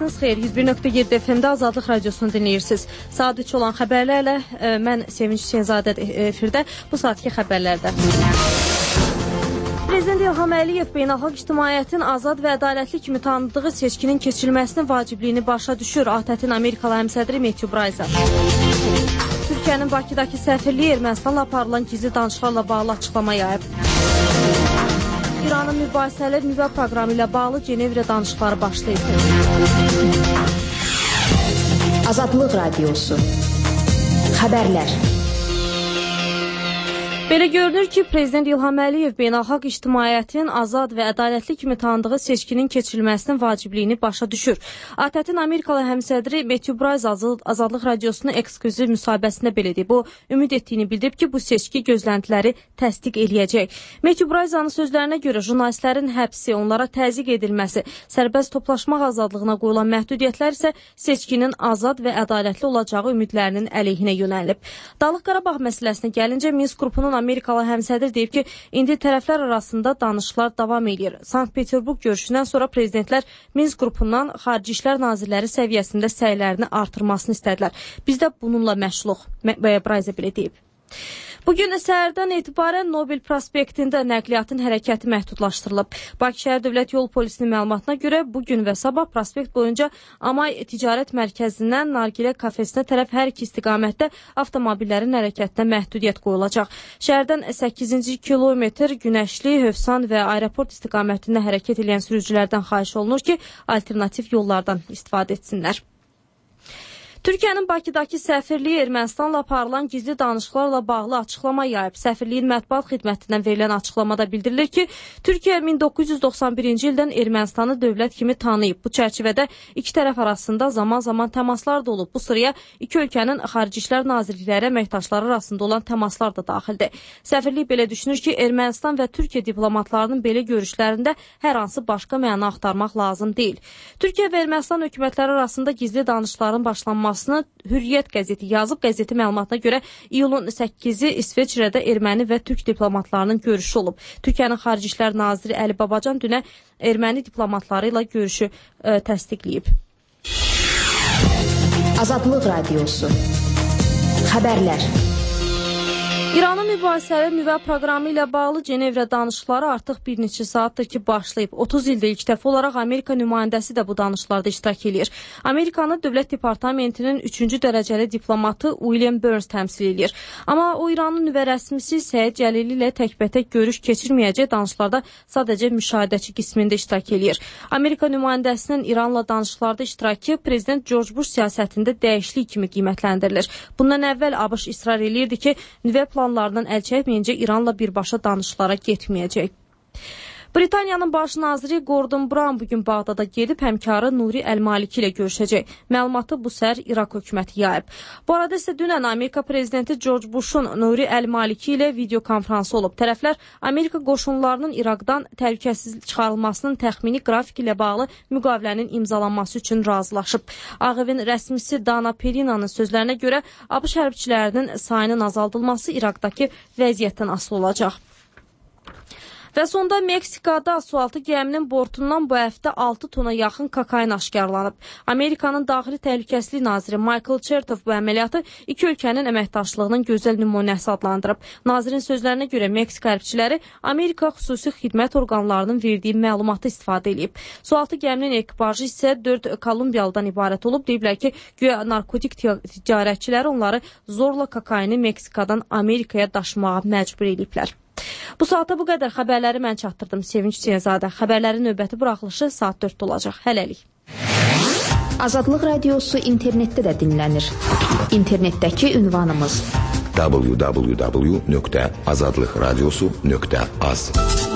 Vaxtınız xeyir, 101.7 FM-də Azadlıq Radiosunu dinləyirsiniz. Saat 3 olan xəbərlərlə mən Sevinç Hüseynzadə efirdə bu saatki xəbərlərdə. Prezident İlham Əliyev beynəlxalq ictimaiyyətin azad və ədalətli kimi tanıdığı seçkinin keçirilməsinin vacibliyini başa düşür. ATƏT-in Amerikalı həmsədri Matthew Bryce. Türkiyənin Bakıdakı səfirliyi Ermənistanla aparılan gizli danışıqlarla bağlı açıqlama yayıb. İranın mübahisəli nüvə proqramı ilə bağlı Cenevrə danışıqları başlayıb. Azadlıq Radiosu. Xəbərlər. Belə görünür ki, Prezident İlham Əliyev beynəlxalq ictimaiyyətin azad və ədalətli kimi tanıdığı seçkinin keçirilməsinin vacibliyini başa düşür. ATƏT-in Amerikalı həmsədri Matthew Bryce Azadlıq Radiosunun eksklüziv müsahibəsində belə deyib. O, ümid etdiyini bildirib ki, bu seçki gözləntiləri təsdiq eləyəcək. Matthew Bryce'ın sözlərinə görə jurnalistlərin həbsi, onlara təzyiq edilməsi, sərbəst toplaşmaq azadlığına qoyulan məhdudiyyətlər isə seçkinin azad və ədalətli olacağı ümidlərinin əleyhinə yönəlib. Dağlıq Qarabağ məsələsinə gəlincə, Minsk qrupunun Amerikalı həmsədr deyib ki, indi tərəflər arasında danışıqlar davam edir. Sankt-Peterburq görüşündən sonra prezidentlər Minsk qrupundan xarici işlər nazirləri səviyyəsində səylərini artırmasını istədilər. Biz də bununla məşğuluq, Bryce belə deyib. Bugün səhərdən etibarən Nobel prospektində nəqliyyatın hərəkəti məhdudlaşdırılıb. Bakı şəhər Dövlət Yol Polisinin məlumatına görə bugün və sabah prospekt boyunca Amay Ticarət Mərkəzindən Nargilə kafesinə tərəf hər iki istiqamətdə avtomobillərin hərəkətinə məhdudiyyət qoyulacaq. Şəhərdən 8-ci kilometr Günəşli, Hövsan və aeroport istiqamətində hərəkət edən sürücülərdən xahiş olunur ki, alternativ yollardan istifadə etsinlər. Türkiyənin Bakıdakı səfirliyi Ermənistanla aparılan gizli danışıqlarla bağlı açıqlama yayıb. Səfirliyin mətbuat xidmətindən verilən açıqlamada bildirilir ki, Türkiyə 1991-ci ildən Ermənistanı dövlət kimi tanıyıb. Bu çərçivədə iki tərəf arasında zaman-zaman təmaslar da olub. Bu sıraya iki ölkənin xarici işlər nazirlikləri əməkdaşları arasında olan təmaslar da daxildir. Səfirlik belə düşünür ki, Ermənistan və Türkiyə diplomatlarının belə görüşlərində hər hansı başqa məna axtarmaq lazım deyil. Türkiyə və Ermənistan hökumətləri arasında gizli danışıqların başlanması Hürriyyət qəzeti yazıb. Qəzeti məlumatına görə iyulun 8-i İsveçrədə erməni və türk diplomatlarının görüşü olub. Türkiyənin Xarici İşlər Naziri Əli Babacan dünə erməni diplomatları ilə görüşü təsdiqləyib. Azadlıq Radiosu. Xəbərlər. İranın mübahisəli nüvə proqramı ilə bağlı Cenevrə danışıqları artıq bir neçə saatdır ki, başlayıb. 30 ildə ilk dəfə olaraq Amerika nümayəndəsi də bu danışıqlarda iştirak edir. Amerikanın Dövlət Departamentinin 3-cü dərəcəli diplomatı William Burns təmsil edir. Amma o İranın nüvə rəsmisi Səid Cəlili ilə təkbətək görüş keçirməyəcək, danışıqlarda sadəcə müşahidəçi qismində iştirak edir. Amerika nümayəndəsinin İranla danışıqlarda iştirakı Prezident George Bush siyasətində dəyişiklik kimi qiymətləndirilir. Bundan əvvəl ABŞ israr eləyirdi ki, nüvə planlarından əl çəkməyincə İranla birbaşa danışıqlara getməyəcək. Britaniyanın baş naziri Gordon Brown bugün Bağdada gedib həmkarı Nuri Əl-Maliki ilə görüşəcək. Məlumatı bu səhər İraq hökuməti yayıb. Bu arada isə dünən Amerika prezidenti George Bush'un Nuri Əl-Maliki ilə video konfransı olub. Tərəflər Amerika qoşunlarının İraqdan təhlükəsiz çıxarılmasının təxmini qrafik ilə bağlı müqavilənin imzalanması üçün razılaşıb. Ağ Evin rəsmisi Dana Perina'nın sözlərinə görə ABŞ hərbçilərinin sayının azaldılması İraqdakı vəziyyətdən asılı olacaq. Və sonda Meksikada sualtı gəminin bortundan bu həftə 6 tona yaxın kokain aşkarlanıb. Amerikanın Daxili Təhlükəsizlik naziri Michael Chertoff bu əməliyyatı iki ölkənin əməkdaşlığının gözəl nümunəsi adlandırıb. Nazirin sözlərinə görə Meksika hərbçiləri Amerika xüsusi xidmət orqanlarının verdiyi məlumatı istifadə edib. Sualtı gəminin ekipajı isə 4 Kolumbiyalıdan ibarət olub. Deyiblər ki, güya narkotik ticarətçiləri onları zorla kokaini Meksikadan Amerikaya daşımağa məcbur ediblər. Bu saata bu qədər xəbərləri mən çatdırdım. Sevinç Hüseynzadə. Xəbərlərin növbəti buraxılışı saat 4-də olacaq. Hələlik. Azadlıq Radiosu internetdə də dinlənir. İnternetdəki ünvanımız www.azadlıqradiosu.az